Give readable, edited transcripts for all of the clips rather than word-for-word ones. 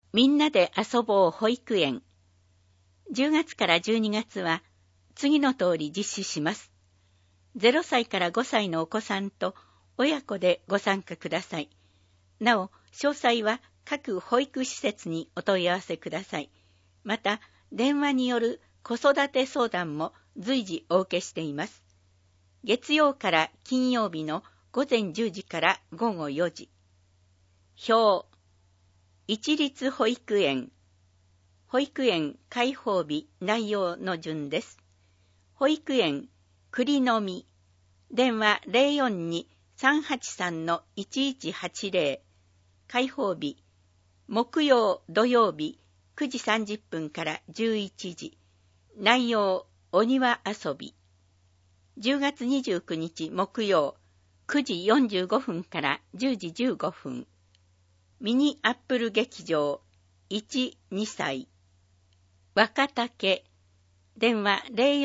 みんなで遊ぼう保育園。10月から12月は次の通り実施します。0歳から5歳のお子さんと親子でご参加ください。なお、詳細は各保育施設にお問い合わせください。また、電話による子育て相談も随時お受けしています。月曜から金曜日の午前10時から午後4時。表、一律保育園。保育園開放日内容の順です。保育園栗の実。電話042-383-1180。開放日木曜土曜日9時30分から11時。内容お庭遊び。10月29日木曜9時45分から10時15分。ミニアップル劇場1、2歳。若竹。電話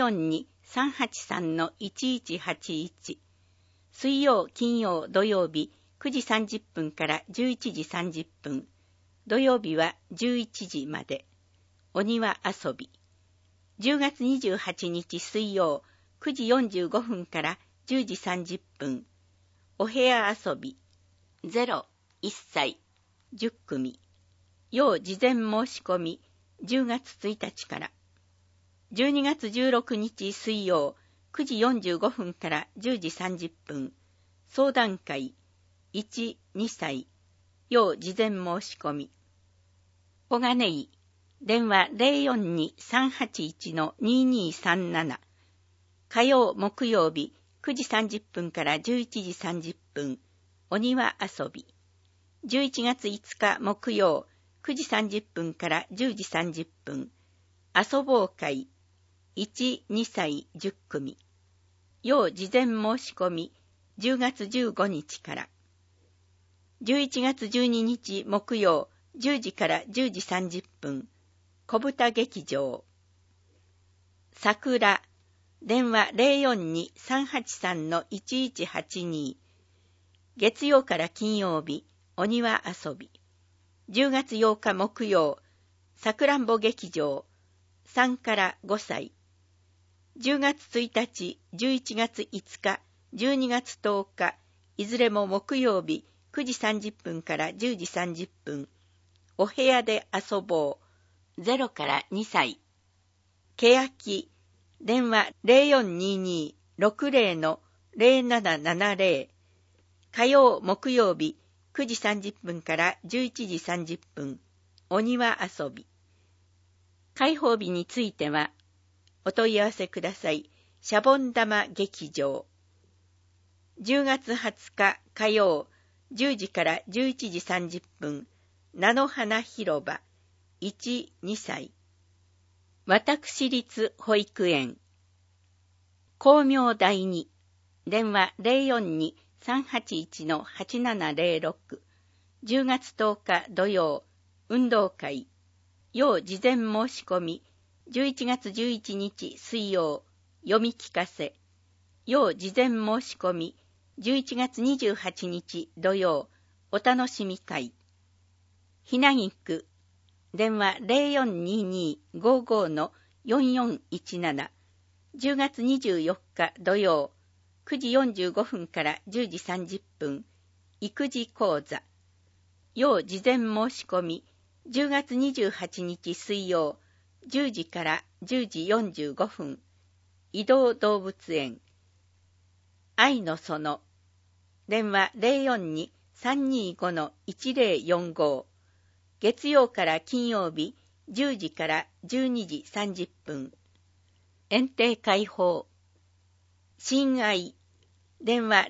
042-383-1181。水曜、金曜、土曜日9時30分から11時30分。土曜日は11時まで。お庭遊び。10月28日水曜9時45分から10時30分。お部屋遊び。0、1歳。10組。要事前申し込み10月1日から。12月16日水曜9時45分から10時30分。相談会1、2歳。要事前申し込み。小金井。電話042-381-2237。火曜、木曜日9時30分から11時30分。お庭遊び。11月5日木曜9時30分から10時30分。遊ぼう会1、2歳10組。要事前申し込み10月15日から。11月12日木曜10時から10時30分。小豚劇場。桜。電話042-383-1182。月曜から金曜日お庭遊び。10月8日木曜さくらんぼ劇場3から5歳。10月1日、11月5日、12月10日、いずれも木曜日9時30分から10時30分。お部屋で遊ぼう。0から2歳。けやき。電話0422-60-0770。火曜、木曜日9時30分から11時30分。お庭遊び。開放日については、お問い合わせください。シャボン玉劇場。10月20日火曜、10時から11時30分。菜の花広場。1、2歳。私立保育園。光明第二。電話042-381-8706。10月10日土曜、運動会。要事前申し込み。11月11日水曜、読み聞かせ。要事前申し込み。11月28日土曜、お楽しみ会。ひなぎく。電話0422-55-4417。10月24日土曜、9時45分から10時30分。育児講座。要事前申し込み。10月28日水曜、10時から10時45分。移動動物園。愛の園。電話042-325-1045。月曜から金曜日10時から12時30分。園庭開放。親愛。電話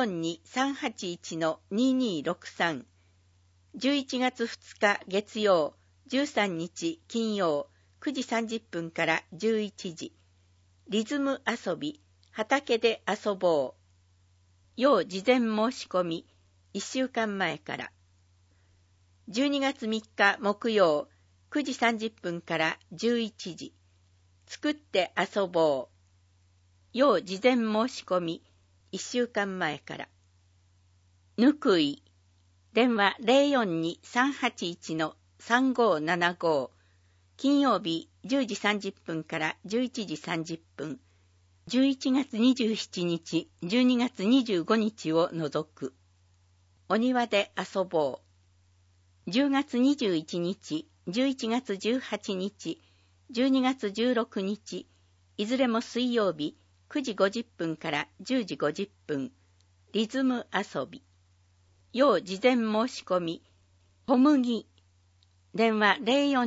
042-381-2263。11月2日月曜、13日金曜、9時30分から11時。リズム遊び、畑で遊ぼう。要事前申し込み、1週間前から。12月3日木曜、9時30分から11時。作って遊ぼう。要事前申し込み、1週間前から。ぬくい。電話042-381-22 3575、金曜日10時30分から11時30分、11月27日、12月25日を除く。お庭で遊ぼう。10月21日、11月18日、12月16日、いずれも水曜日、9時50分から10時50分、リズム遊び。要事前申し込み、小麦。電話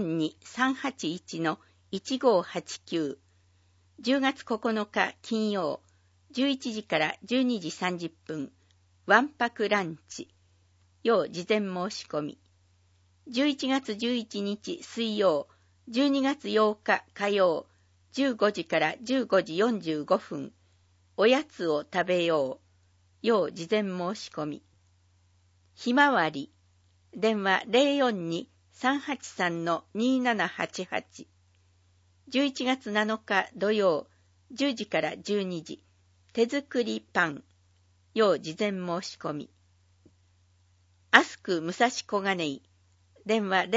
042-381-1589。10月9日金曜、11時から12時30分、わんぱくランチ。要事前申し込み。11月11日水曜、12月8日火曜、15時から15時45分、おやつを食べよう。要事前申し込み。ひまわり。電話 042-383-2788。11月7日土曜、10時から12時、手作りパン。要事前申し込み。アスク武蔵小金井。電話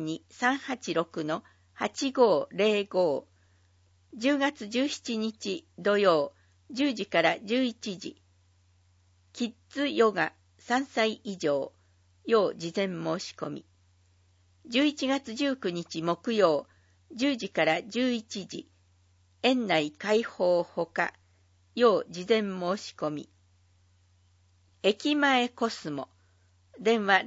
042-386-8505。10月17日土曜、10時から11時。キッズヨガ3歳以上。要事前申し込み。11月19日木曜、10時から11時。園内開放ほか。要事前申し込み。駅前コスモ。電話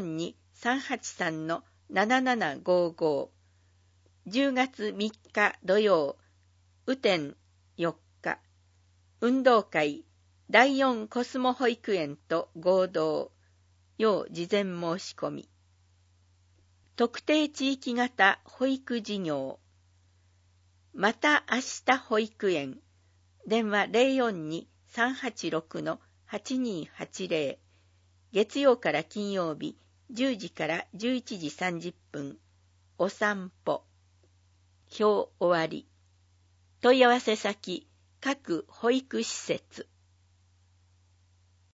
042-383-7755。10月3日土曜、雨天4日。運動会第4コスモ保育園と合同。要事前申し込み。特定地域型保育事業。また明日保育園。電話 042-386-8280。月曜から金曜日、10時から11時30分。お散歩。表終わり。問い合わせ先、各保育施設。